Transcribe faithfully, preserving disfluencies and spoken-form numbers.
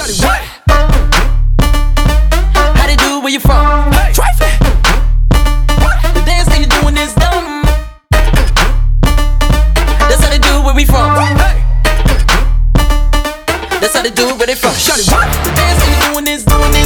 Shawty, what? How they do it, where you from? Hey. Trifling. The dance that you doing is dumb. That's how they do it, where we from. Hey. That's how they do it, where they from. Shawty, what? The dance that you doing is doing it.